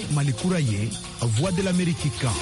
ye Malikura ye Voix de l'Amérique kan.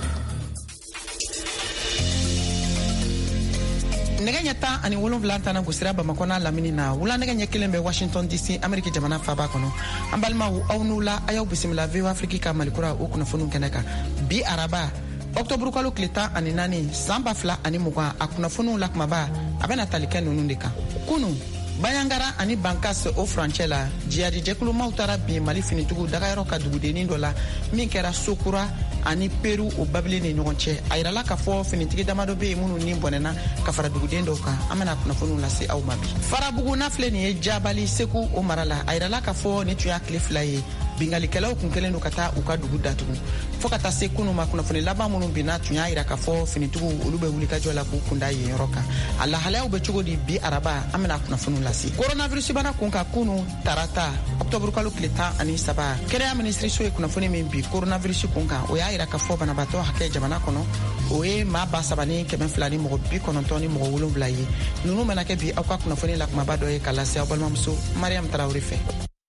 Nega nyata ani wolonvla tana gusira Bamako na lamini na wula nega nyekelen be Washington DC Amerika jamana faba kono ambalma wu awnula ayaw bisimila VOA Afrique ka Malikura o kuna fonu keneka bi araba Octobre kalo kleta ani nani samba fla ani muga akuna fonu lakmaba abena talike nunu ndeka kunu Bayangara ani bankas o franchela jiadi jekulu mautara bi Mali finitugu daga yaro ka dugudeni dola min kɛra Sokura ani Peru o babile ni ɲɔgɔn cɛ a yirala ka fɔ finitigi damado be munu ni bɔnɛna ka fara duguden dɔw kan an bena kunnafoniw lase aw ma bi Farabugu na filɛ ni ye Jabali Seku o marala a yirala ka fɔ ni tun y'a tile fila ye bingalikɛlaw kun kelen do ka taa u ka dugu datugu fo ka taa se kunu ma kunnafoni laban minnu bina tun y'a yira ka fɔ finitigiw olu bɛ wuli ka jɔ la k'u kunda yen yɔrɔ kan a lahalayaw bɛ cogo di bi araba an bena kunnafoniw lase coronavirus bana kun ka kunu tarata Octobre kalo tile 13 kɛnɛya minisiriso ye kunnafoni min bi coronavirus kun kan o y'a yira ka fɔ banabatɔ hakɛ jamana kɔnɔ o ye maa 3,200 ni mɔgɔ 90 ni mɔgɔ 7 ye nunu mana kɛ bi aw ka kunnafoni la kumaba dɔ ye ka lase aw balimamuso Mariam Tarawele fɛ.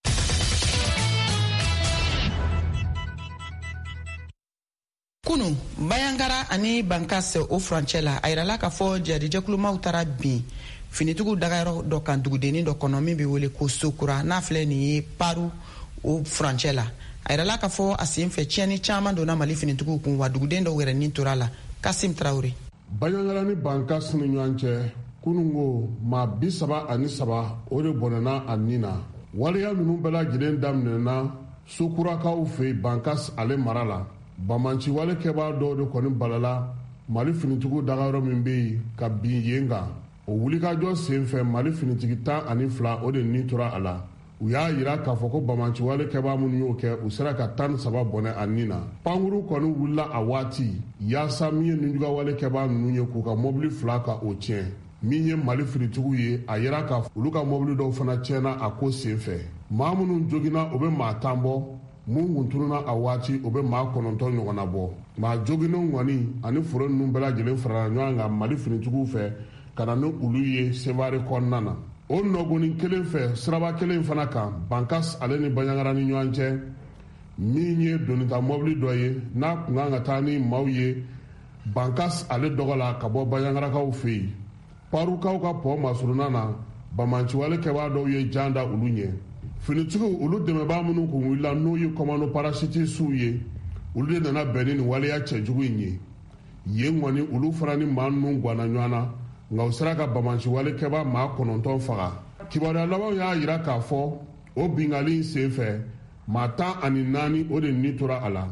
Kunu Bayangara ani bankas o franchela a yirala ka fɔ jadijɛkulumaw tara bin finitigiw dagayɔrɔ dɔ kan dugudeni dɔ kɔnɔ min bɛ wele ko Sokura n'a filɛ nin ye Paru o franchela a yirala ka fɔ a sen fɛ tiɲɛni caman donna Mali finitigiw kun wa duguden dɔw yɛrɛ nin tora la Kasim Traore. Bayangara ni bankas ni ɲɔgɔn cɛ kunungo maa 33 o de bɔnɛna a nin na waleya ninnu bɛɛ lajɛlen daminɛna Sokurakaw fɛ bankas ale mara la Bamanci wale kɛbaa dɔw de kɔni balala Mali finitigiw dagayɔrɔ min bɛ yen ka bin yen kan o wulikajɔ sen fɛ Mali finitigi 12 o de nin tora a la u y'a yira k'a fɔ ko Bamanci wale kɛbaa minnu y'o kɛ u sera ka 13 bɔnɛ a nin na pankuru kɔni wulila a waati yaasa min ye ninjuga wale kɛbaa ninnu ye k'u ka mobili 2 ka o tiɲɛ min ye Mali finitigiw ye a yira ka olu ka mobili dɔw fana tiɲɛna a ko sen fɛ maa minnu joginna o bɛ maa 10 bɔ mun kunturuna a waati o bɛ maa 9 ɲɔgɔn na bɔ maa joginnenw kɔni ani foro ninnu bɛɛ lajɛlen farala ɲɔgɔn kan Mali finitigiw fɛ ka na ni olu ye Sevare kɔnɔna na o nɔgɔnin kelen fɛ siraba kelen fana kan bankas ale ni Bayangara ni ɲɔgɔn cɛ min ye donita mobili dɔ ye n'a kun kan ka taa ni maaw ye bankas ale dɔgɔ la ka bɔ Bayangarakaw fɛ yen Parukaw ka pɔ masuruna na Bamanci wale kɛbaa dɔw ye jan da olu ɲɛ finitigiw olu dɛmɛbaa minnu kun wulila n'o ye komando parasitisiw ye olu de nana bɛn ni waleya cɛjugu in ye yen kɔni olu fana ni maa ninnu gwana ɲɔgɔn na nka u sera ka Bamanci wale kɛbaa maa 9 faga kibaruya labanw y'a yira k'a fɔ o bingali in sen fɛ maa 14 o de nin tora a la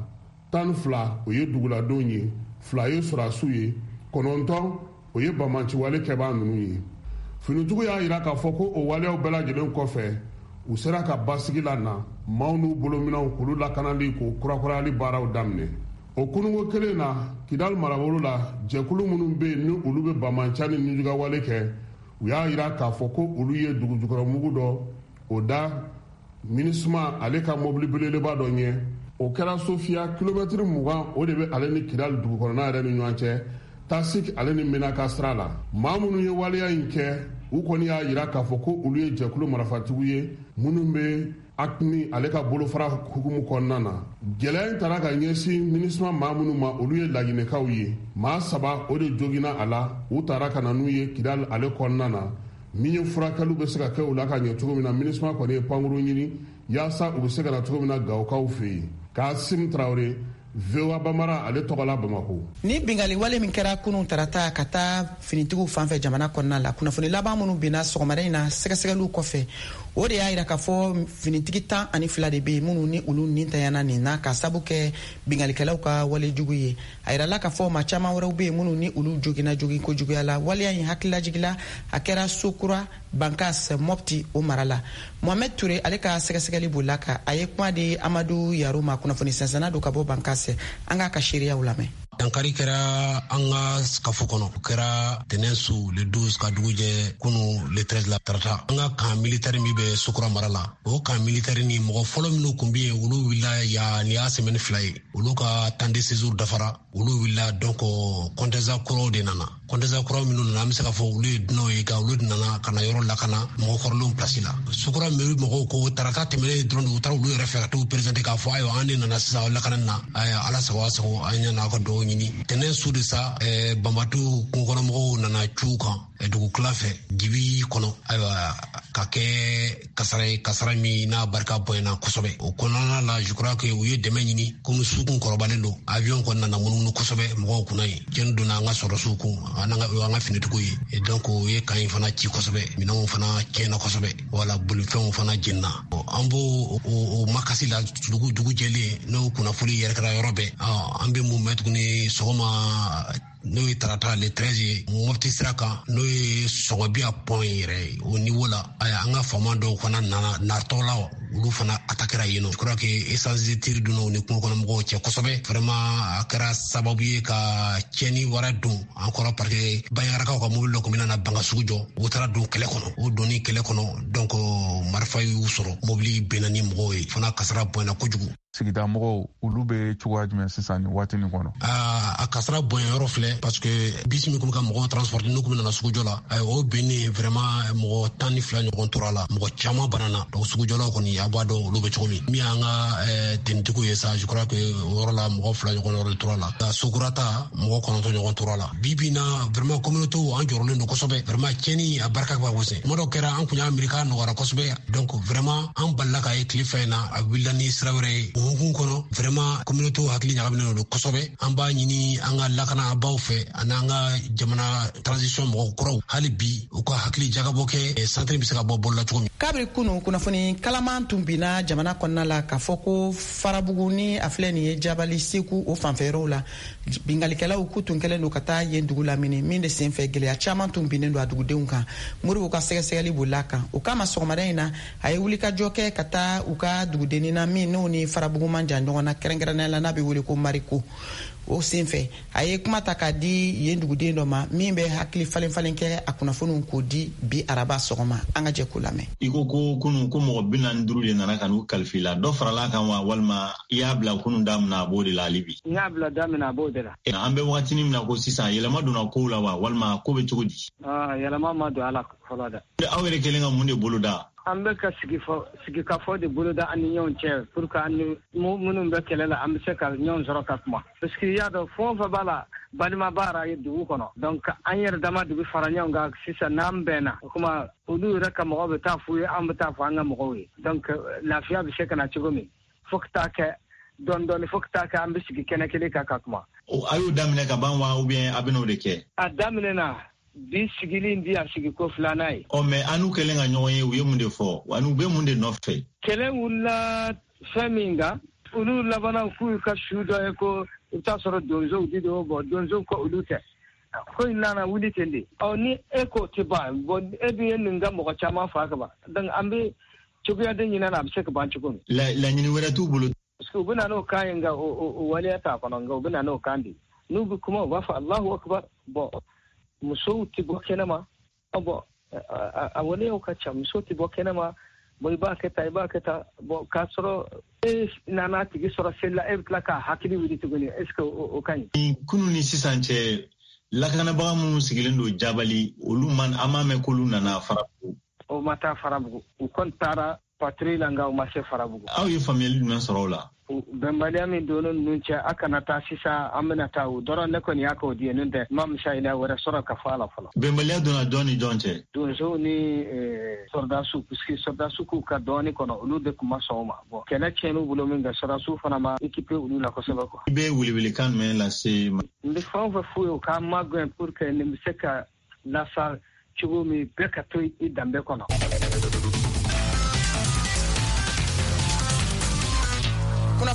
12 o ye duguladenw ye 2 ye sɔrɔdasiw ye 9 o ye Bamanci wale kɛbaa ninnu ye finitigiw y'a yira k'a fɔ ko o waleyaw bɛɛ lajɛlen kɔfɛ u sera ka basigi la na maaw n'u bolominɛw k'olu lakanali k'o kurakurayali baaraw daminɛ o kunungo kelen na Kidal marabolo la jɛkulu minnu bɛ yen ni olu bɛ Bamanci ni ninjuga wale kɛ u y'a yira k'a fɔ ko olu ye dugujukɔrɔmugu dɔ o da MINUSMA ale ka mobili belebeleba dɔ ɲɛ o kɛra Sofia kilomɛtiri 20 o de bɛ ale ni Kidal dugukɔrɔna yɛrɛ ni ɲɔgɔn cɛ Tasik ale ni Menaka sira la maa minnu ye waleya in kɛ u kɔni y'a yira k'a fɔ ko olu ye jɛkulu marafatigiw ye minnu bɛ ACMI ale ka bolofara hukumu kɔnɔna na gɛlɛya in taara ka ɲɛsin MINUSMA maa minnu ma olu ye laginɛkaw ye maa 3 o de joginna a la u taara ka na n'u ye Kidal ale kɔnɔna na min ye furakɛliw bɛ se ka kɛ u la ka ɲɛ cogo min na MINUSMA kɔni ye pankuru ɲini yaasa u bɛ se ka na cogo min na Gawokaw fɛ yen Kasim Traore VOA Bamara ale tɔgɔla Bamako. Ni bingali wale min kɛra kunun tarata ka taa finitigiw fanfɛ jamana kɔnɔna la kunnafoni laban minnu bina sɔgɔmada in na sɛgɛsɛgɛliw kɔfɛ o de y'a yira k'a fɔ finitigi 12 de bɛ yen minnu ni olu nin tanyana nin na ka sabu kɛ bingalikɛlaw ka wale jugu ye a yirala k'a fɔ maa caman wɛrɛw bɛ yen minnu ni olu joginna jogi kojuguya la waleya in hakililajigila a kɛra Sokura Bankas Mopti o mara la Mohamed Toure ale ka sɛgɛsɛgɛli b'o la ka a ye kuma di Amadu Yaro ma kunnafoni sansana do ka bɔ Bankas an ka seereyaw lamɛn. dankari kɛra an ka kafo kɔnɔ o kɛra tɛnɛnsu le 12 ka dugu jɛ kunu le 13 la tarata an ka kan militaire min bɛ Sokura mara la o kan militaire ni mɔgɔ fɔlɔ minnu kun bɛ yen olu wulila ni y'a semaine 2 ye olu ka temps de séjour dafara olu wulila donc kɔntɛza kuraw de nana kɔntɛza kuraw minnu nana an bɛ se ka fɔ olu ye dunanw ye ka olu nana ka na yɔrɔ lakana mɔgɔ kɔrɔlenw place la Sokura mairie mɔgɔw ko tarata tɛmɛnen dɔrɔn u taara olu yɛrɛ fɛ ka t'u présenter k'a fɔ ayiwa an de nana sisan o lakana na ala sago a sago an ɲana ka dugawu ɲini tɛnɛn su de sa banbatu kungokɔnɔmɔgɔw nana cu kan dugu kila fɛ dibi kɔnɔ ayiwa ka kɛ kasara min n'a barika bonyana kosɛbɛ o kɔnɔna la je crois que u ye dɛmɛ ɲini komi sukun kɔrɔbalen don avion kɔni nana munumunu kosɛbɛ mɔgɔw kunna ye jɛni donna an ka sɔrɔsiw kun an ka finitigiw ye et donc o ye kan in fana ci kosɛbɛ minɛnw fana tiɲɛna kosɛbɛ wala bolifɛnw fana jenina an b'o o makasi la dugu jɛlen n'o kunnafoni yɛrɛkɛra yɔrɔ bɛɛ an bɛ mun mɛn tuguni sɔgɔma n'o ye tarata le 13 ye Mopti sira kan n'o ye Sɔgɔbiya pont yɛrɛ o niveau la an ka faama dɔw fana natɔ la olu fana attaquera yen nɔ je crois que essence de tir dunnaw ni kungokɔnɔmɔgɔw cɛ kosɛbɛ vraiment a kɛra sababu ye ka tiɲɛni wɛrɛ don an kɔrɔ parce que Baɲagarakaw ka mobili dɔ kun bɛna na banga sugu jɔ o taara don kɛlɛ kɔnɔ o donni kɛlɛ kɔnɔ donc marifa y'u sɔrɔ mobili bɛnna ni mɔgɔw ye fana kasara bonyana kojugu sigida mɔgɔw olu bɛ cogoya jumɛn sisan ni waati nin kɔnɔ a kasara bonya yɔrɔ filɛ parce que bisi min kun ka mɔgɔw transporter n'u kun nana sugujɔ la o bɛnnen vraiment mɔgɔ 12 ɲɔgɔn tora la mɔgɔ caman banana donc sugujɔlaw kɔni a b'a dɔn olu bɛ cogo min min y'an ka tenitigiw ye sa je crois que o yɔrɔ la mɔgɔ 2 ɲɔgɔn yɔrɔ de tora la Sokurata mɔgɔ 9 ɲɔgɔn tora la bibi na vraiment communauté an jɔrɔlen don kosɛbɛ vraiment tiɲɛni a barika ka gosi kuma dɔ kɛra an kun y'a miiri k'a nɔgɔyara kosɛbɛ donc vraiment an balila ka ye tile fɛn in na a wulila ni sira wɛrɛ ye hunkun kɔnɔ vraiment communauté hakili ɲagaminen don kosɛbɛ an b'a ɲini an ka lakana baw fɛ ani an ka jamana transition mɔgɔ kuraw hali bi u ka hakili jagabɔ kɛ centre bɛ se ka bɔ bolola cogo min kabiri kunu kunnafoni kalaman tun binna jamana kɔnɔna la k'a fɔ ko farabugu ni a filɛ nin ye jabali segu o fanfɛyɔrɔw la bingalikɛlaw k'u tun kɛlen don ka taa yen dugu lamini min de senfɛ gɛlɛya caman tun binnen don a dugudenw kan moriw ka sɛgɛsɛgɛli bolila kan o kama sɔgɔmada in na a ye wulikajɔ kɛ ka taa u ka dugudennin na min n'o ni farabugu man jan ɲɔgɔn na kɛrɛnkɛrɛnnenya la n'a bɛ wele ko mariko o senfɛ a ye kuma ta k'a di yen duguden dɔ ma min bɛ hakili falen kɛ a kunnafoniw k'o di bi araba sɔgɔma an ka jɛ k'o lamɛn. I ko kunu ko mɔgɔ 45 de nana ka n'u kalifi la dɔ farala kan wa walima i y'a bila kunu da min na a b'o de la hali bi. N y'a bila da min na a b'o de la. An bɛ wagatinin min na ko sisan yɛlɛma donna kow la wa walima ko bɛ cogo di. Yɛlɛma ma don a la fɔlɔ dɛ. Aw yɛrɛ kɛlen ka mun de bolo da. An bɛ ka sigikafɔ de bolo da an ni ɲɔgɔn cɛ pour que an ni minnu bɛ kɛlɛ la an bɛ se ka ɲɔgɔn sɔrɔ ka kuma parce que y'a dɔn fɛn o fɛn b'a la balima baara ye dugu kɔnɔ donc an yɛrɛ dama de bɛ fara ɲɔgɔn kan sisan n'an bɛnna o kuma olu yɛrɛ ka mɔgɔw bɛ taa f'u ye an bɛ taa fɔ an ka mɔgɔw ye donc lafiya bɛ se ka na cogo min fo ka taa kɛ dɔɔni fo ka taa kɛ an bɛ sigi kɛnɛ kelen kan ka kuma. A y'o daminɛ ka ban wa ou bien a bɛ n'o de kɛ. A daminɛna. Bi sigili di a sigi ko 2nan ye. Mais an n'u kɛlen ka ɲɔgɔn ye u ye mun de fɔ wa n'u bɛ mun de nɔfɛ. Kɛlɛ wulila fɛn min kan olu labanna k'u ka su dɔ ye ko i bɛ taa sɔrɔ donsow di do bɔ donsow ko olu tɛ ko in nana wuli ten de ni e ko tɛ ban e dun ye nin ka mɔgɔ caman fa ka ban donc an bɛ cogoya de ɲin'a la a bɛ se ka ban cogo min. Laɲini wɛrɛ t'u bolo. parce que u bɛ na n'o kan ye nka o waleya t'a kɔnɔ nka u bɛ na n'o kan de n'u bɛ kuma u b'a fɔ Allahu akbar bon. Musow tɛ bɔ kɛnɛma a waleyaw ka ca musow tɛ bɔ kɛnɛma bon i b'a kɛ tan bon k'a sɔrɔ e nana tigi sɔrɔ seli la e bɛ tila k'a hakili wuli tuguni est ce que o ka ɲi. Kunu ni sisan cɛ lakanabaga minnu sigilen don Jabali olu an m'a mɛn k'olu nana Farabugu. O ma taa Farabugu u kɔni taara patrouille la nka u ma se Farabugu. Aw ye faamuyali jumɛn sɔrɔ o la. Bɛnbaliya min don ninnu cɛ a kana taa sisan an bɛna taa o dɔrɔn ne kɔni y'a k'o di ye n'o tɛ ma misaliya wɛrɛ sɔrɔ ka fɔ a la fɔlɔ. Bɛnbaliya donna jɔn ni jɔn cɛ. Donsow ni sɔrdasiw puisque sɔrdasiw k'u ka dɔɔnin kɔnɔ olu de tun ma sɔn o ma bon kɛlɛ tiɲɛn'u bolo min kɛ sɔrdasiw fana ma équipé olu la kosɛbɛ quoi. I bɛ welewelekan jumɛn lase ma. N bɛ fɛn o fɛn f'u ye u k'an magɛn pour que nin bɛ se ka lasa cogo min bɛɛ ka to i danbe kɔnɔ.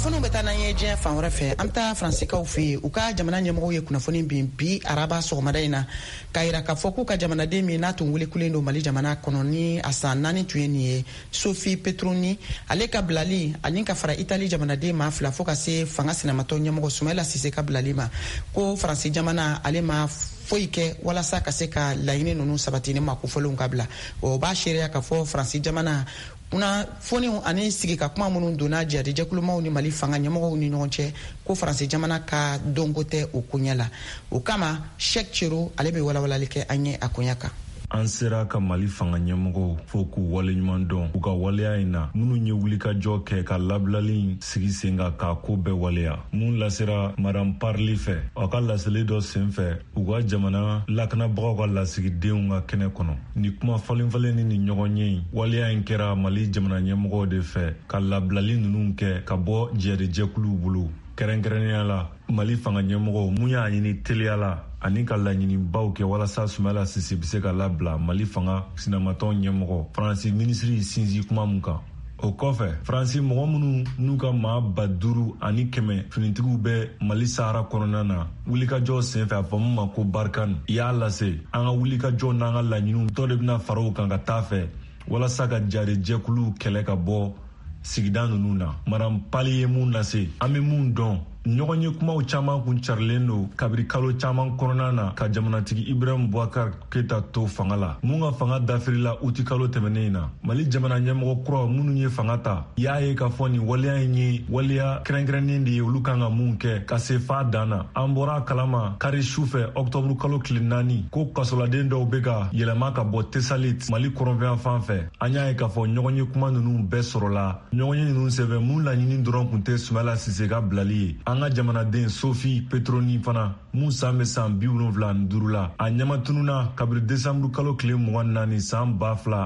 kunnafoniw bɛ taa n'an ye diɲɛ fan wɛrɛ fɛ an bɛ taa faransikaw fɛ yen u ka jamana ɲɛmɔgɔw ye kunnafoni bin bi araba sɔgɔmada in na k'a yira k'a fɔ k'u ka jamanaden min n'a tun welekulen don mali jamana kɔnɔ ni a san 4 tun ye nin ye Sophie Petroni ale ka bilali ani ka fara Itali jamanaden ma 2 fo ka se fanga sinamatɔ ɲɛmɔgɔ Soumaïla Cissé ka bilali ma ko faransi jamana ale ma foyi kɛ walasa ka se ka laɲini ninnu sabati ni ma kofɔlenw ka bila o b'a seereya k'a fɔ faransi jamana kunnafoniw ani sigi ka kuma minnu donna jɛkulumaw ni mali fanga ɲɛmɔgɔw ni ɲɔgɔn cɛ ko faransi jamana ka dɔnko tɛ o koɲɛ la o kama Cheikh Chiro ale bɛ walawalali kɛ an ye a koɲɛ kan. An sera ka mali fanga ɲɛmɔgɔw fo k'u waleɲuman dɔn u ka waleya in na minnu ye wulikajɔ kɛ ka labilali sigi sen kan k'a ko bɛɛ waleya mun lasera madame Parli fɛ a ka laseli dɔ sen fɛ u ka jamana lakanabagaw ka lasigidenw ka kɛnɛ kɔnɔ ni kuma falenfalenni ni ɲɔgɔn ye waleya in kɛra mali jamana ɲɛmɔgɔw de fɛ ka labilali ninnu kɛ ka bɔ jɛkuluw bolo kɛrɛnkɛrɛnnenya la mali fanga ɲɛmɔgɔw mun y'a ɲini teliya la ani ka laɲinibaw kɛ walasa Soumaïla Cissé bɛ se ka labila mali fanga sinamatɔ ɲɛmɔgɔ faransi minisiri sinsin kuma mun kan o kɔfɛ faransi mɔgɔ minnu n'u ka maa 500 ani 100 finitigiw bɛ mali sahara kɔnɔna na wulikajɔ senfɛ a fɔ mun ma ko Barkhane i y'a lase an ka wulikajɔ n'an ka laɲiniw tɔ de bɛna fara o kan ka taa fɛ walasa ka jɛkuluw kɛlɛ ka bɔ sigida ninnu na madame Parli ye mun lase an bɛ mun dɔn ɲɔgɔn ye kumaw caman kun carilen don kabiri kalo caman kɔnɔna na ka jamanatigi Ibrahim Boubacar Keita to fanga la mun ka fanga dafirila uti kalo tɛmɛnen na mali jamana ɲɛmɔgɔ kura minnu ye fanga ta y'a ye ka fɔ nin waleya in ye waleya kɛrɛnkɛrɛnnen de ye olu kan ka mun kɛ ka se f'a dan na an bɔra kalama kari sufɛ ɔktɔburu kalo tile 4 ko kasoladen dɔw bɛ ka yɛlɛma ka bɔ Tesalit mali kɔrɔnfɛn fan fɛ an y'a ye ka fɔ ɲɔgɔn ye kuma ninnu bɛɛ sɔrɔla ɲɔgɔn ye ninnu sɛbɛn mun laɲini dɔrɔn kun tɛ Soumaïla Cissé ka bilali ye an ka jamanaden Sophie Petroni fana mun san bɛ san 75 la a ɲamatununa kabiri desanburu kalo tile 24 san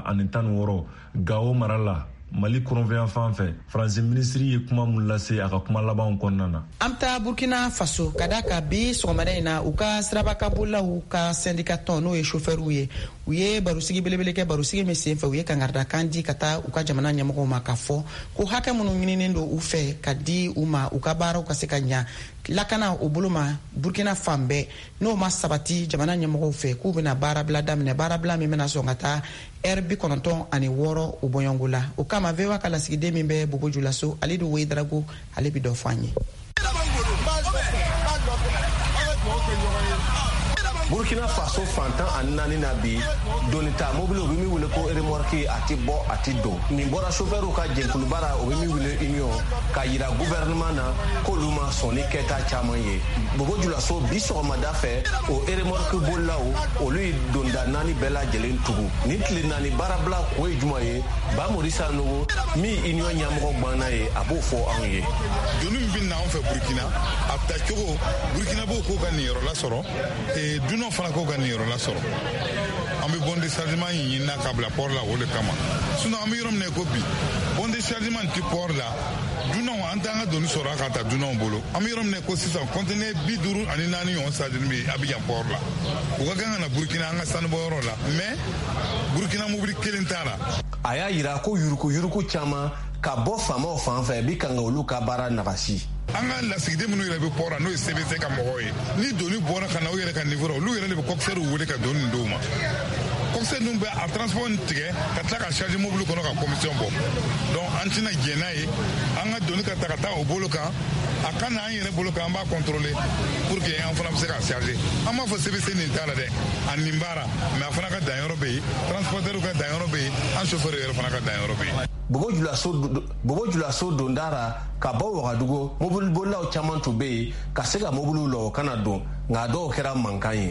2016 Gao mara la mali kɔrɔnfɛn fan fɛ faransi minisiri ye kuma mun lase a ka kuma labanw kɔnɔna na. An bɛ taa Burkina Faso ka da ka bi sɔgɔmada in na u ka sirabakabolaw ka syndicat tɔn n'o ye chauffeurw ye u ye barosigi belebele kɛ barosigi min sen fɛ u ye kangaridakan di ka taa u ka jamana ɲɛmɔgɔw ma k'a fɔ ko hakɛ minnu ɲininen don u fɛ ka di u ma u ka baaraw ka se ka ɲa lakana o bolo ma Burkina fan bɛɛ n'o ma sabati jamana ɲɛmɔgɔw fɛ k'u bɛna baarabila daminɛ baarabila min bɛna sɔn ka taa heure 96 o bɔɲɔngo la o kama VOA ka lasigiden min bɛ Bobo Julaso ale de Ouedraogo ale bɛ dɔ fɔ an ye. Burkina Faso fantan ani 4 na bi donita mobile o bɛ min wele ko remorque a tɛ bɔ a tɛ don nin bɔra chauffeur ka jɛkulubara o bɛ min wele union ka yira gouvernement na k'olu ma sɔn ni kɛta caman ye Bobo Julaso bi sɔgɔmada fɛ o remorque bolilaw olu ye donda 4 bɛɛ lajɛlen tugu nin tile 4 baarabila ko ye juma ye Bamori Sanogo min union ɲɛmɔgɔ gbanna ye a b'o fɔ anw ye doni min bɛ na anw fɛ Burkina a bɛ taa cogo Burkina b'o ko ka nin yɔrɔ la sɔrɔ dunanw fana ko ka nin yɔrɔ la sɔrɔ an bɛ bon déchargement ɲini na ka bila port la o de kama sinon an bɛ yɔrɔ min na ko bi bon déchargement ti port la dunanw an t'an ka doni sɔrɔ ka ta dunanw bolo an bɛ yɔrɔ min na ko sisan conteneur 54 ɲɔgɔn chargement bɛ Abidjan port la u ka kan ka na Burkina an ka sanubɔyɔrɔ la mais Burkina mobili kelen t'a la a y'a yira ko yuruku caman ka bɔ faamaw fan fɛ bi kan ka olu ka baara nagasi an ka lasigiden minnu yɛrɛ bɛ port la n'o ye CBC ka mɔgɔw ye ni doni bɔra ka na u yɛrɛ ka niveau la olu yɛrɛ de bɛ coxeur wele ka doni nin d'u ma coxeur ninnu bɛ a transport tigɛ ka tila ka charger mobile kɔnɔ ka commission bɔ donc an tɛna jɛn n'a ye an ka doni ka ta ka taa o bolo kan a ka na an yɛrɛ bolo kan an b'a contrôler pour que an fana bɛ se ka charger an b'a fɔ CBC nin t'a la dɛ a nin b'ara mais a fana ka danyɔrɔ bɛ yen transporteur ka danyɔrɔ bɛ yen an chauffeur yɛrɛ fana ka danyɔrɔ bɛ yen. Bobo Julaso dondara ka bɔ Wagadugu mobile bolilaw caman tun bɛ yen ka se ka mobiliw la o kana don nka dɔw kɛra mankan ye.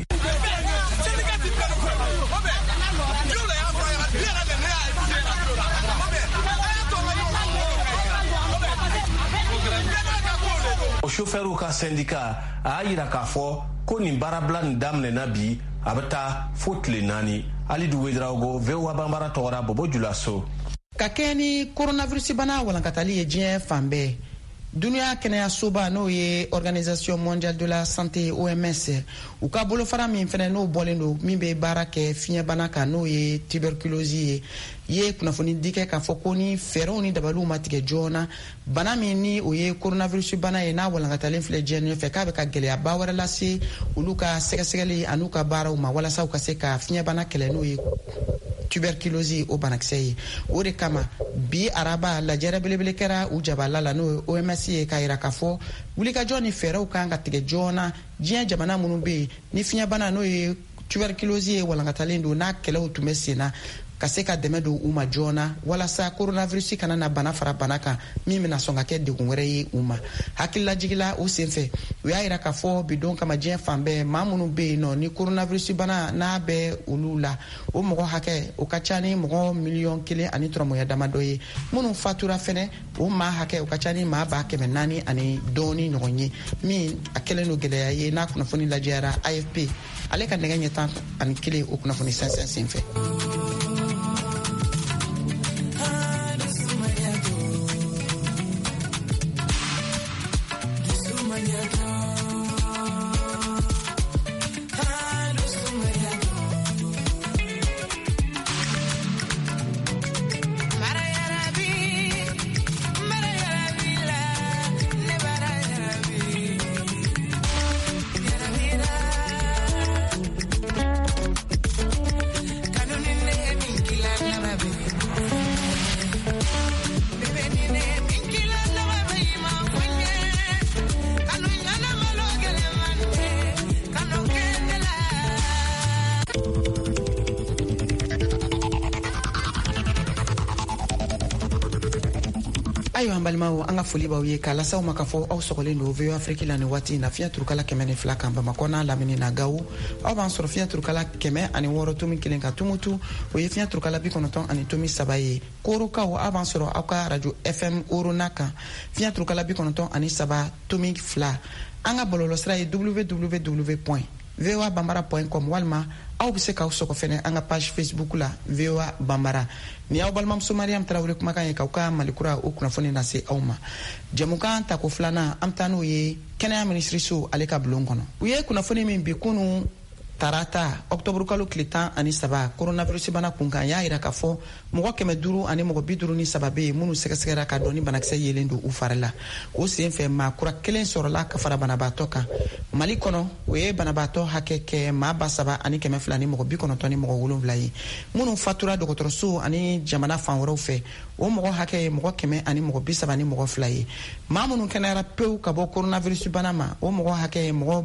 O chauffeurw ka syndicat a y'a yira k'a fɔ ko nin baarabila nin daminɛna bi a bɛ taa fo tile 4 Alidu Ouedraogo VOA Bambara tɔgɔra Bobo Julaso. Ka kɛ ni coronavirus bana walankatali ye diɲɛ fan bɛɛ Dunuya kɛnɛya soba n'o ye Organisation mondiale de la santé OMS u ka bolofara min fɛnɛ n'o bɔlen do min bɛ baara kɛ fiɲɛbana kan n'o ye tuberculose ye kunnafoni di kɛ k'a fɔ ko ni fɛɛrɛw ni dabaliw ma tigɛ joona bana min ni o ye coronavirus bana ye n'a walankatalen filɛ diɲɛ ɲɛfɛ k'a bɛ ka gɛlɛyaba wɛrɛ lase olu ka sɛgɛsɛgɛli an'u ka baaraw ma walasa u ka se ka fiɲɛbana kɛlɛ n'o ye tuberculose o banakisɛ ye o de kama bi araba lajɛrɛ belebele kɛra u jabala la n'o ye OMS ye k'a yira k'a fɔ wulikajɔ ni fɛɛrɛw kan ka tigɛ joona diɲɛ jamana minnu bɛ yen ni fiɲɛbana n'o ye tuberculose ye walankatalen don n'a kɛlɛw tun bɛ sen na ka se ka dɛmɛ don u ma joona walasa coronavirus kana na bana fara bana kan min bɛna sɔn ka kɛ degun wɛrɛ ye u ma hakililajigila o senfɛ u y'a yira k'a fɔ bidon kama diɲɛ fan bɛɛ maa minnu bɛ yen nɔ ni coronavirus bana n'a bɛ olu la o mɔgɔ hakɛ o ka ca ni mɔgɔ 1,000,000 ani tɔrɔmɔya damadɔ ye minnu fatura fɛnɛ o maa hakɛ o ka ca ni maa 400 ani dɔɔni ɲɔgɔn ye min a kɛlen don gɛlɛya ye n'a kunnafoni lajɛyara AFP ale ka nɛgɛ ɲɛ 11 o kunnafoni sɛnsɛn senfɛ. ayo an balimaw an ka foli b'aw ye k'a lasaw ma k'a fɔ aw sɔgɔlen don VOA Afrique la ni waati in na fiɲɛ turukala 102 kan Bamakɔ n'a lamini na Gawo aw b'an sɔrɔ fiɲɛ turukala 106 tomi 1 kan Tumutu o ye fiɲɛ turukala 90 ani tomi 3 ye Korokaw aw b'an sɔrɔ aw ka radio FM Orona kan fiɲɛ turukala 90 ani 3 tomi 2 an ka bɔlɔlɔsira ye www.voabambara.com walima aw bɛ se k'aw sɔgɔ fɛnɛ an ka page Facebook la VOA Bambara ni aw balimamuso Mariam Tarawele kumakan ye k'aw ka malikura o kunnafoni lase aw ma jamukan tako filanan an bɛ taa n'o ye kɛnɛya minisiriso ale ka bulon kɔnɔ u ye kunnafoni min bi kunu tarata octobre kalo tile 13 coronavirus bana kunkan y'a yira k'a fɔ mɔgɔ 500 ani mɔgɔ 53 bɛ yen minnu sɛgɛsɛgɛra ka dɔn ni banakisɛ yelen don u fari la o sen fɛ maa kura kelen sɔrɔla ka fara banabaatɔ kan mali kɔnɔ o ye banabaatɔ hakɛ kɛ maa 7,000 ani 200 ni mɔgɔ 90 ni mɔgɔ 7 ye minnu fatura dɔgɔtɔrɔso ani jamana fan wɛrɛw fɛ o mɔgɔ hakɛ ye mɔgɔ 100 ani mɔgɔ 30 ni mɔgɔ 2 ye maa minnu kɛnɛyara pewu ka bɔ coronavirus bana ma o mɔgɔ hakɛ ye mɔgɔ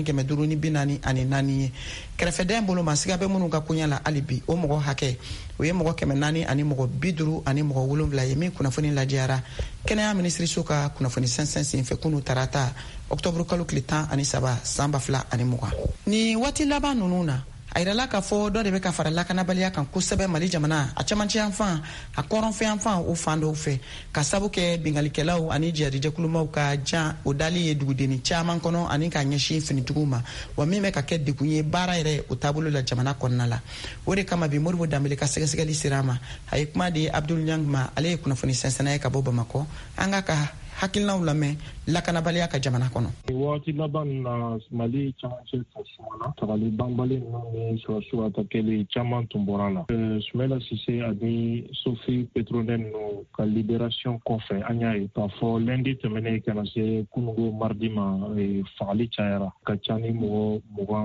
2,544 ye kɛrɛfɛdɛn bolo ma siga bɛ minnu ka koɲa la hali bi o mɔgɔ hakɛ o ye mɔgɔ 400 ani mɔgɔ 50 ani mɔgɔ 7 ye min kunnafoni lajɛyara kɛnɛya minisiriso ka kunnafoni sɛnsɛn senfɛ kunu tarata octobre kalo tile 13 san 2020 ni waati laban ninnu na a yirala k'a fɔ dɔ de bɛ ka fara lakanabaliya kan kosɛbɛ mali jamana a camancɛ yan fan a kɔrɔnfɛ yan fan o fan dɔw fɛ ka sabu kɛ bingalikɛlaw ani jihadijɛkulumaw ka jan o dali ye dugudenni caman kɔnɔ ani ka ɲɛsin finitigiw ma wa min bɛ ka kɛ degun ye baara yɛrɛ o taabolo la jamana kɔnɔna la o de kama bi Modibo Dambele ka sɛgɛsɛgɛli sera a ma a ye kuma di Abdul Nyang ma ale ye kunnafoni sɛnsɛnna ye ka bɔ Bamakɔ an ka hakilinaw lamɛn lakanabaliya ka jamana kɔnɔ waati laban na mali camancɛ ka sumana tagali banbali ninnu ni sɔrɔsiw atakɛli caman tun bɔra la Sumela Sise ani Sophie Petronen ninnu ka libération kɔfɛ an y'a ye k'a fɔ lundi tɛmɛnen kana se kunungo mardi ma fagali cayara ka ca ni mɔgɔ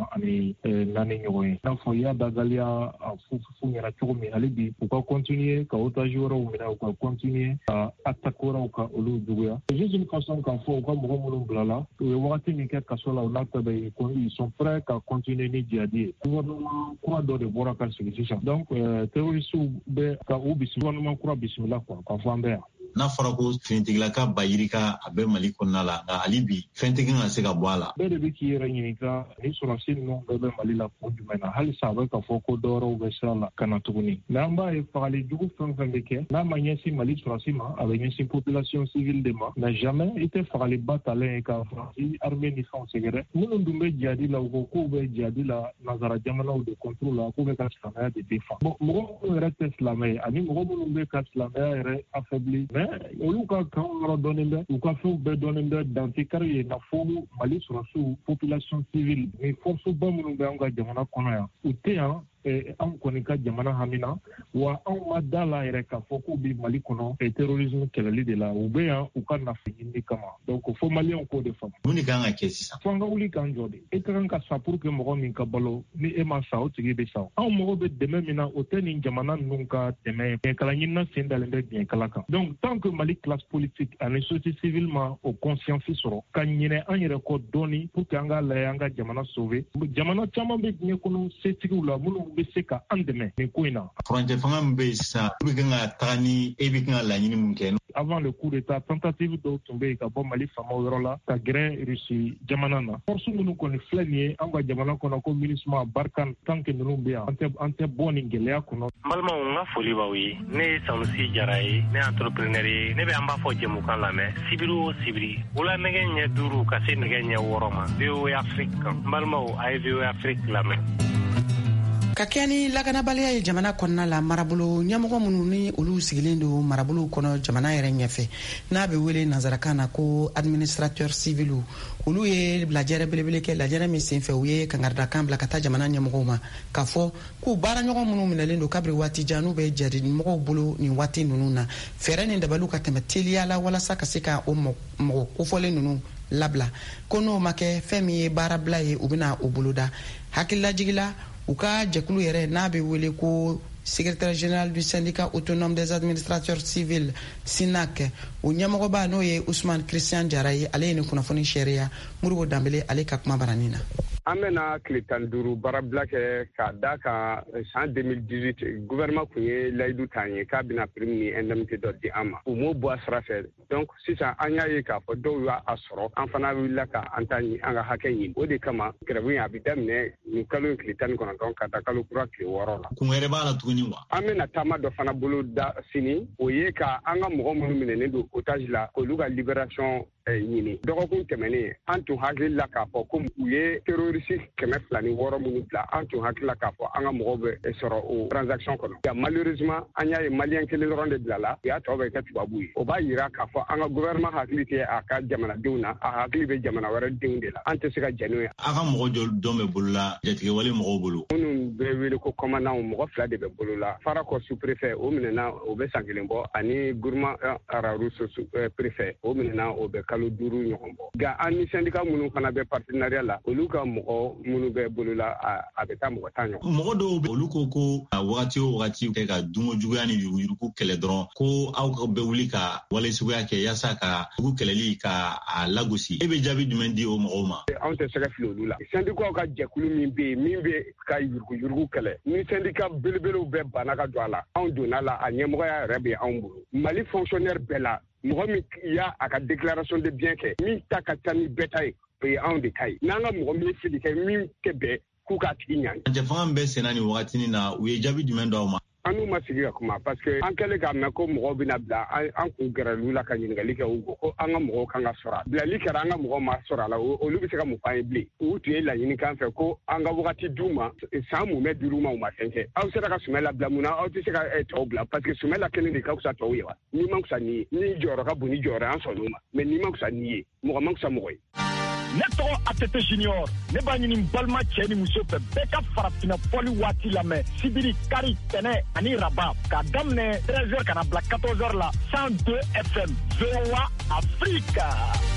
24 ɲɔgɔn ye n'a fɔ i y'a dagaliya a fu ɲɛna cogo min hali bi u ka continuer ka otage wɛrɛw minɛ u ka continuer ka attaque wɛrɛw ka olu juguya juste une façon k'a fɔ u ka mɔgɔ minnu bilala u ye wagati min kɛ kaso la u n'a tɛ bɛ ils sont prêts ka continuer ni jihadi ye gouvernement kura dɔ de bɔra ka sigi sisan donc terroristes bɛ ka u gouvernement kura bisimila quoi k'a fɔ an bɛ yan n'a fɔra ko finitigilaka bayirika a bɛ mali kɔnɔna la nka hali bi fɛn tɛ ka se ka bɔ a la bɛɛ de bɛ k'i yɛrɛ ɲininka ni sɔrɔsi ninnu bɛɛ bɛ mali la kun jumɛn na halisa a bɛ ka fɔ ko dɔwɛrɛw bɛ sira la ka na tuguni mɛ an b'a ye fagali jugu fɛn fɛn bɛ kɛ n'a ma ɲɛsin mali sɔrɔsi ma a bɛ ɲɛsin population civile de ma mais jamais i tɛ fagaliba talen ye ka faransi armée ni fɛnw sɛgɛrɛ minnu dun bɛ jihadi la u ko k'u bɛ jihadi la nanzara jamanaw de contrôle la k'u bɛ ka silamɛya de défend bon mɔgɔ minnu yɛrɛ tɛ silamɛ ye ani mɔgɔ minnu bɛ ka silamɛya yɛrɛ affaibli mais mais olu ka kan yɔrɔ dɔnnen bɛ u ka fɛnw bɛɛ dɔnnen bɛ dantikari ye na fo Mali sɔrɔsiw population civile ni force ba minnu bɛ an ka jamana kɔnɔ yan u tɛ yan anw kɔni ka jamana hamina wa anw ma da la yɛrɛ k'a fɔ k'u bɛ Mali kɔnɔ terrorisme kɛlɛli de la u bɛ yan u ka nafa ɲini kama donc fo maliyɛnw k'o de faamu. Mun de kan ka kɛ sisan? Fo an ka wuli k'an jɔ de e ka kan ka sa pour que mɔgɔ min ka balo ni e ma sa o tigi bɛ sa anw mɔgɔ bɛ dɛmɛ min na o tɛ nin jamana ninnu ka tɛmɛ bɛnkala ɲinina sen dalen bɛ bɛnkala kan donc tant que Mali classe politique ani société civile ma o conscience sɔrɔ ka ɲinɛ an yɛrɛ kɔ dɔɔni pour que an ka lajɛ an ka jamana sauver jamana caman bɛ diɲɛ kɔnɔ setigiw la minnu bɛ se ka an dɛmɛ nin ko in na. Furancɛ fanga min bɛ yen sisan u bɛ kan ka taga ni e bɛ kan ka laɲini mun kɛ. Avant le coup d'état tentative dɔw tun bɛ yen ka bɔ Mali faamaw yɔrɔ la ka gɛrɛ Russie jamana na force minnu kɔni filɛ nin ye an ka jamana kɔnɔ ko MINUSMA Barkhane tant que ninnu bɛ yan an tɛ bɔ nin gɛlɛya kɔnɔ. N balimaw n ka foli b'aw ye ne ye Sanusi Jara ye ne ye entrepreneur ye ne bɛ an b'a fɔ jɛmukan lamɛn sibiri o sibiri wula nɛgɛ ɲɛ 5 ka se nɛgɛ ɲɛ 6 ma VOA Afrique kan n balimaw a ye VOA Afrique lamɛn. Ka kɛ ni lakanabaliya ye jamana kɔnɔna la marabolo ɲɛmɔgɔ minnu ni olu sigilen don marabolo kɔnɔ jamana yɛrɛ ɲɛfɛ n'a bɛ wele nanzarakan na ko administrateur civil olu ye lajɛrɛ belebele kɛ lajɛrɛ min senfɛ u ye kangaridakan bila ka taa jamana ɲɛmɔgɔw ma k'a fɔ k'u baaraɲɔgɔn minnu minɛlen don kabiri waati jan n'u bɛ jaridimɔgɔw bolo nin waati ninnu na fɛɛrɛ ni dabaliw ka tɛmɛ teliya la walasa ka se ka o mɔgɔ kofɔlen ninnu labila ko n'o ma kɛ fɛn min ye baarabila ye u bɛna o boloda hakililajigila u ka jɛkulu yɛrɛ n'a bɛ wele ko secrétaire général du syndicat autonome des administrateurs civils SINAC o ɲɛmɔgɔba n'o ye Ousmane Christian Jara ye ale ye nin kunnafoni sɛriya Moribo Danbele ale ka kuma baranin na. An bɛna tile 15 baarabila kɛ k'a da kan san 2018 gouvernement kun ye layidu ta ye k'a bɛna prime ni indemnité dɔ di an ma u m'o bɔ a sira fɛ donc sisan an y'a ye k'a fɔ dɔw y'a sɔrɔ an fana wulila ka an ta ɲini an ka hakɛ ɲini o de kama grève in a bɛ daminɛ nin kalo in tile 19 ka taa kalo kura tile 6 la. Kun wɛrɛ b'a la tuguni wa? An bɛna taama dɔ fana bolo da sini o ye ka an ka mɔgɔ minnu minɛnen don otage la k'olu ka libération ɲini dɔgɔkun tɛmɛnen an tun hakili la k'a fɔ ko u ye terroriste 206 minnu bila an tun hakili la k'a fɔ an ka mɔgɔw bɛ sɔrɔ o transaction kɔnɔ malheureusement an y'a ye malien kelen dɔrɔn de bila la u y'a tɔ bɛ kɛ tubabu ye o b'a yira k'a fɔ an ka gouvernement hakili tɛ a ka jamanadenw na a hakili bɛ jamana wɛrɛ denw de la an tɛ se ka jɛn n'o ye. A ka mɔgɔ dɔn bɛ bolo la jatigɛwale mɔgɔw bolo minnu bɛ wele ko commandant mɔgɔ 2 de bɛ bolo la Farakɔ sous-préfet o minɛna o bɛ san 1 bɔ ani Gourma Araru préfet o minɛna o bɛ kalo 5 ɲɔgɔn bɔ nka an ni syndicat minnu fana bɛ partenariat la olu ka mɔgɔ minnu bɛ bolo la a bɛ taa mɔgɔ 10 ɲɔgɔn. Mɔgɔ dɔw bɛ olu ko wagati o wagati kɛ ka dungo juguya ni yuruguyurugu kɛlɛ dɔrɔn ko aw bɛ wuli ka wale suguya kɛ yaasa ka dugu kɛlɛli ka a lagosi e bɛ jaabi jumɛn di o mɔgɔw ma? Anw tɛ se ka fili olu la syndicat ka jɛkulu min bɛ yen min bɛ ka yuruguyurugu kɛlɛ ni syndicat belebelew bɛɛ banna ka don a la anw donna la a ɲɛmɔgɔya yɛrɛ bɛ anw bolo Mali fonctionnaire bɛɛ la mɔgɔ min y'a a ka déclaration de bien kɛ min ta ka ca ni bɛɛ ta ye o ye anw de ta ye n'an ka mɔgɔ min ye fili kɛ min tɛ bɛn k'u k'a tigi ɲangi. Jɛfanga min bɛ senna nin wagatinin na u ye jaabi jumɛn d'aw ma? An n'u ma sigi ka kuma parce que an kɛlen k'a mɛn ko mɔgɔw bɛna bila an kun gɛrɛl'u la ka ɲininkali kɛ u ko an ka mɔgɔw kan ka sɔrɔ a bilali kɛra an ka mɔgɔw ma sɔrɔ a la olu bɛ se ka mun f'an ye bilen u tun ye laɲini kan fɛ ko an ka wagati d'u ma san munmɛ dir'u ma u ma fɛn kɛ aw sera ka Sumala bila mun na aw tɛ se ka tɔw bila parce que Sumala kelen de ka fisa tɔw ye wa n'i ma fisa n'i ye ni jɔyɔrɔ ka bon ni jɔyɔrɔ an sɔn n'o ma mais n'i ma fisa n'i ye mɔgɔ ma fisa mɔgɔ ye. Ne tɔgɔ ATT Junior ne b'a ɲini balima cɛ ni muso fɛ bɛɛ ka farafinna fɔli waati lamɛn sibiri kari tɛnɛ ani raba k'a daminɛ 13h ka na bila 14h la 102 FM VOA Afrique.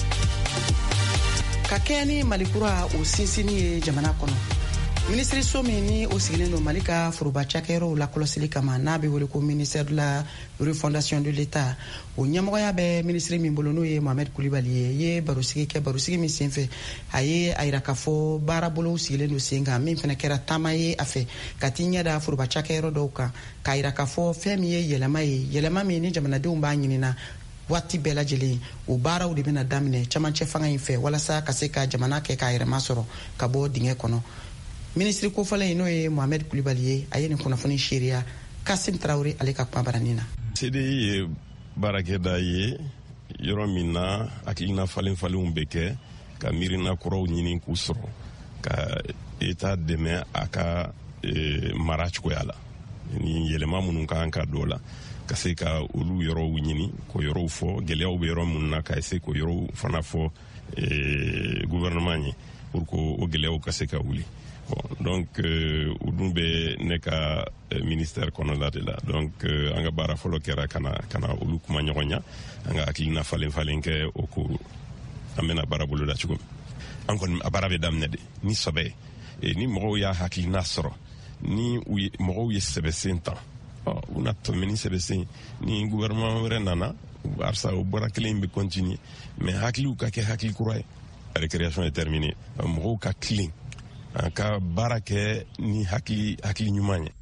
Ka kɛ ni Malikura o sinsini ye jamana kɔnɔ minisiriso min ni o sigilen don Mali ka foroba cakɛyɔrɔw la kɔlɔsili kama n'a bɛ wele ko ministère de la refondation de l'État o ɲɛmɔgɔya bɛ minisiri min bolo n'o ye Mohamed Koulibaly ye barosigi min senfɛ a ye a yira k'a fɔ baarabolow sigilen don sen kan min fana kɛra taama ye a fɛ ka t'i ɲɛda foroba cakɛyɔrɔ dɔw kan k'a yira k'a fɔ fɛn min ye yɛlɛma min ni jamanadenw b'a ɲinina waati bɛɛ lajɛlen o baaraw de bɛna daminɛ camancɛ fanga in fɛ walasa ka se ka jamana kɛ k'a yɛrɛma sɔrɔ ka bɔ dingɛ kɔnɔ. Ministre kofɔlen n'o ye Mohamed Koulibaly ye a ye nin kunnafoni sɛriya Kasim Traoré ale ka kuma baranin na. CDI ye baarakɛda ye yɔrɔ min na hakilina falenfalenw bɛ kɛ ka miirina kuraw ɲini k'u sɔrɔ ka État dɛmɛ a ka mara cogoya la ni yɛlɛma minnu kan ka don la ka se ka olu yɔrɔw ɲini k'o yɔrɔw fɔ gɛlɛyaw bɛ yɔrɔ minnu na ka se k'o yɔrɔw fana fɔ gouvernement ye pour que o gɛlɛyaw ka se ka wuli. Bon, donc u dun bɛ ne ka ministère kɔnɔla de la, donc an ka baara fɔlɔ kɛra kana olu kuma ɲɔgɔn ɲa, an ka hakilina falen kɛ o ko an bɛna baara bolo da cogo min. An kɔni a baara bɛ daminɛ de ni sɛbɛ ye, ni mɔgɔw y'a hakilina sɔrɔ, ni mɔgɔw ye sɛbɛsen ta, u na tɛmɛ ni sɛbɛsen ni gouvernement wɛrɛ nana, barisa o baara kelen bɛ continuer, mais hakiliw ka kɛ hakili kura ye. La récréation est terminée, mɔgɔw ka tilen an ka baara kɛ ni hakili ɲuman ye.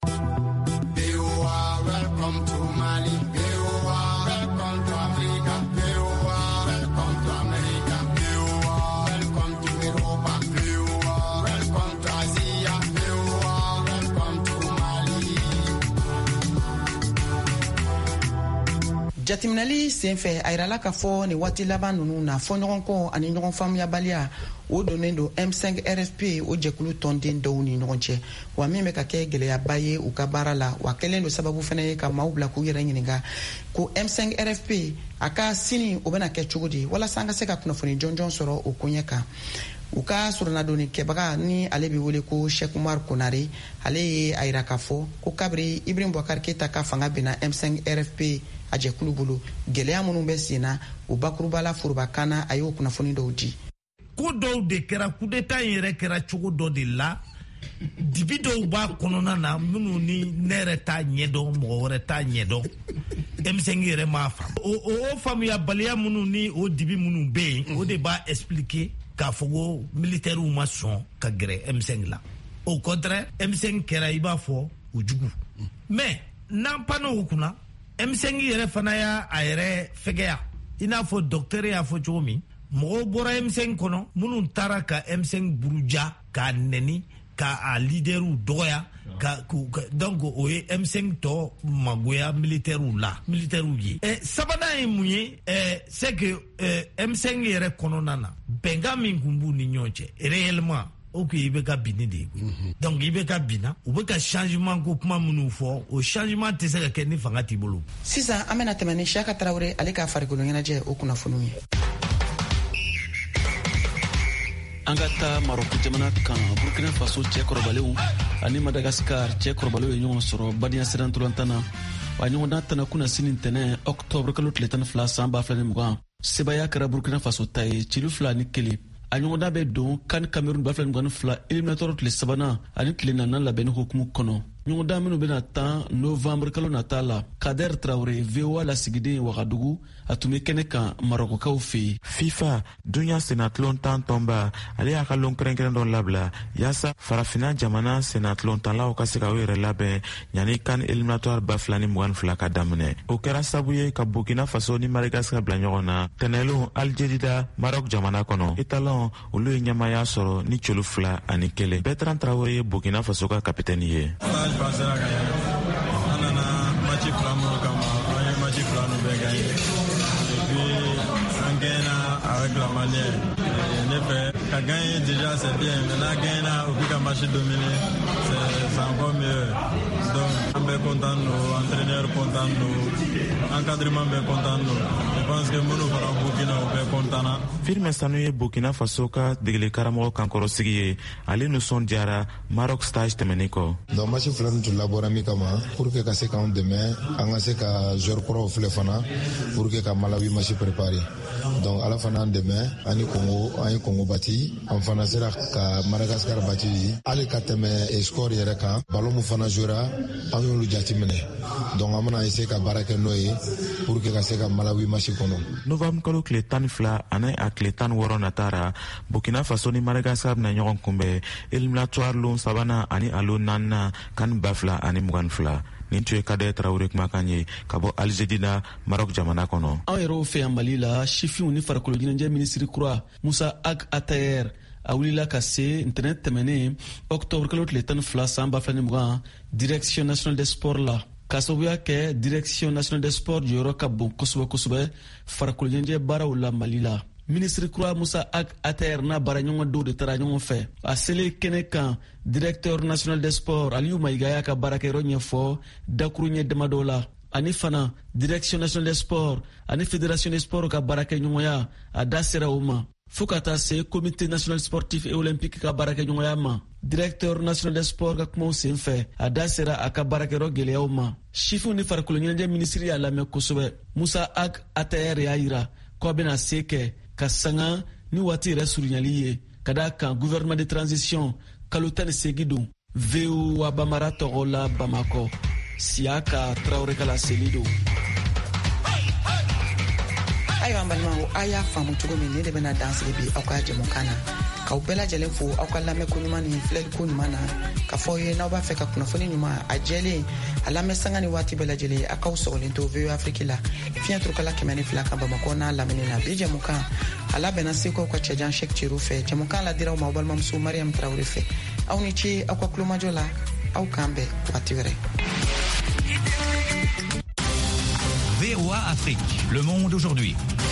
Jateminɛli senfɛ a yirala k'a fɔ nin waati laban ninnu na fɔɲɔgɔnkɔ ani ɲɔgɔn faamuyabaliya o donnen don M5 RFP o jɛkulu tɔnden dɔw ni ɲɔgɔn cɛ, wa min bɛ ka kɛ gɛlɛyaba ye u ka baara la, wa kɛlen don sababu fana ye ka maaw bila k'u yɛrɛ ɲininka ko M5 RFP a ka sini o bɛna kɛ cogo di walasa an ka se ka kunnafoni jɔnjɔn sɔrɔ o koɲɛ kan. U ka surunnadonni kɛbaga ni ale bɛ wele ko Sheikh Umar Konare, ale ye a yira k'a fɔ ko kabiri Ibrahim Boubacar Keita ka fanga bɛnna M5 RFP a jɛkulu bolo, gɛlɛya minnu bɛ sen na o bakurubala forobakana a y'o kunnafoni dɔw di. Ko dɔw de kɛra coup d'état yɛrɛ kɛra cogo dɔ de la, dibi dɔw b'a kɔnɔna na minnu ni ne yɛrɛ t'a ɲɛdɔn, mɔgɔ wɛrɛ t'a ɲɛdɔn, M5 yɛrɛ m'a faamu. O faamuyabaliya minnu ni o dibi minnu bɛ yen, o de b'a expliquer k'a fɔ ko militaires ma sɔn ka gɛrɛ M5 la. Au contraire, M5 kɛra i b'a fɔ o jugu. Mais n'an panna o kunna, M5 yɛrɛ fana y'a a yɛrɛ fɛgɛya, i n'a fɔ docteur y'a fɔ cogo min, mɔgɔw bɔra M5 kɔnɔ minnu taara ka M5 buruja k'a nɛni k'a leaderw dɔgɔya, donc o ye M5 tɔ magoya militaires ye. Sabanan ye mun ye? C'est que M5 yɛrɛ kɔnɔna na bɛnkan min kun b'u ni ɲɔgɔn cɛ réellement o ko i bɛ ka binni de ye. Donc i bɛ ka binna, u bɛ ka changement ko kuma minnu fɔ, o changement tɛ se ka kɛ ni fanga t'i bolo. Sisan an bɛna tɛmɛ ni Siyaka Tarawele ale ka farikolo ɲɛnajɛ o kunnafoniw ye. An ka taa Marɔku jamana kan, Burkina Faso cɛ kɔrɔbalenw ani Madagascar cɛ kɔrɔbalenw ye ɲɔgɔn sɔrɔ badenya sira ntolantan na, wa ɲɔgɔndan tɛna kunna sini ntɛnɛn octobre kalo tile 12 san 2020 sebaya kɛra Burkina Faso ta ye cilu 2 ni 1. A ɲɔgɔndan bɛ don CAN Cameroun 2022 éliminatoire tile 3 ani tile 4 labɛnni hukumu kɔnɔ. ɲɔgɔndan minnu bɛna 10 novembre kalo nata la, Kader Traoré VOA lasigiden Wagadugu a tun bɛ kɛnɛ kan Marɔkɔkaw fɛ yen. FIFA dunya senatlon tan tɔnba ale y'a ka lon kɛrɛnkɛrɛn dɔ labila yaasa farafina jamana senatlon tanlaw ka se ka u yɛrɛ labɛn ɲani CAN éliminatoire 2022 ka daminɛ. O kɛra sabu ye ka Burkina Faso ni Madagascar bila ɲɔgɔn na tɛnɛlon Algerida Maroc jamana kɔnɔ. Italon olu ye ɲamaya sɔrɔ ni colu 2 ani 1. Bertrand Traoré ye Burkina Faso ka kapitɛni ye. Pasera ka an nana match 2 minnu kama, an ye match 2 nu bɛɛ gagné et puis an gagnera avec la manière. Ne fɛ ka gagner déjà c'est bien, maintenant gagner au plus ka match dominer c'est encore mieux. Donc an bɛ content no, entraîneur content no, encadrement bɛ content no. Je pense que minnu fara Burkina o bɛ content na. Firme Sanu ye Burkina Faso ka degeli karamɔgɔ kankɔrɔsigi ye, ale nisɔndiyara Maroc stage tɛmɛnen kɔ. Donc match 2 nu tun labɔra min kama pour que ka se k'anw dɛmɛ an ka se ka joueur kɔrɔw filɛ fana pour que ka Malawi match préparer. Donc ala fana an dɛmɛ ani Congo, an ye Congo bati, an fana sera ka Madagascar bati, hali ka tɛmɛ score yɛrɛ kan ballon min fana jouera an y'olu jateminɛ. Donc an bɛna essayer ka baara kɛ n'o ye pour que ka se ka Malawi match kɔnɔ. Novembre kalo tile 12 ani a tile 16 natara Burkina Faso ni Madagascar bɛna ɲɔgɔn kunbɛn éliminatoire lon 3 ani a lon 4 CAN 2022. Nin tun ye Kader Traoré kumakan ye ka bɔ Algerida Maroc jamana kɔnɔ. An yɛrɛw fɛ yan Mali la, sifinw ni farikolo ɲɛnajɛ minisiri kura Musa Ag Atayer a wulila ka se ntɛnɛn tɛmɛnen octobre kalo tile 12 san 2020 direction nationale des sports la. Ka sababuya kɛ direction nationale des sports jɔyɔrɔ ka bon kosɛbɛ kosɛbɛ farikolo ɲɛnajɛ baaraw la Mali la. Ministre kura Musa Ag Atayer n'a baaraɲɔgɔn dɔw de taara ɲɔgɔn fɛ. A selen kɛnɛ kan directeur national des sports Aliou Maïga y'a ka baarakɛyɔrɔ ɲɛfɔ dakuru ɲɛ damadɔ la. ani fana direction nationale des sports ani fédération des sports ka baraka ɲɔgɔnya a da sera o ma fo ka taa se comité national sportif et olympique ka baraka ɲɔgɔnya ma. Directeur national des sports ka kumaw sen fɛ a da sera a ka baarakɛyɔrɔ gwɛlɛyaw ma. Sifinw ni farikolo ɲɛnajɛ minisiri y'a lamɛn kosɛbɛ. Musa Ag Atayɛr y'a yira k'a bɛna se kɛ ka sanga ni waati yɛrɛ surunyali ye ka da kan gouvernement de transition kalo 18 don. VOA Bamara tɔgɔ la Bamakɔ. Siaka Traoré ka laseli don. Ayiwa an balimaw a y'a faamu cogo min ne de bɛna dansigi bi aw ka jɛmukan na k'aw bɛɛ lajɛlen fo aw ka lamɛn ko ɲuman ni filɛli ko ɲuman na k'a fɔ ye n'aw b'a fɛ ka kunnafoni ɲuman a jɛlen a lamɛn sanga ni waati bɛɛ lajɛlen a k'aw sɔgɔlen to VOA Afrique la fiɲɛ turukala 102 kan Bamakɔ n'a lamini na bi jɛmukan a labɛnna Seko ka cɛjan Cheick Thierno fɛ jɛmukan la diraw ma aw balimamuso Mariam Traoré fɛ aw ni ce aw ka kulomajɔ la aw k'an bɛn waati wɛrɛ. VOA Afrique, le monde aujourd'hui.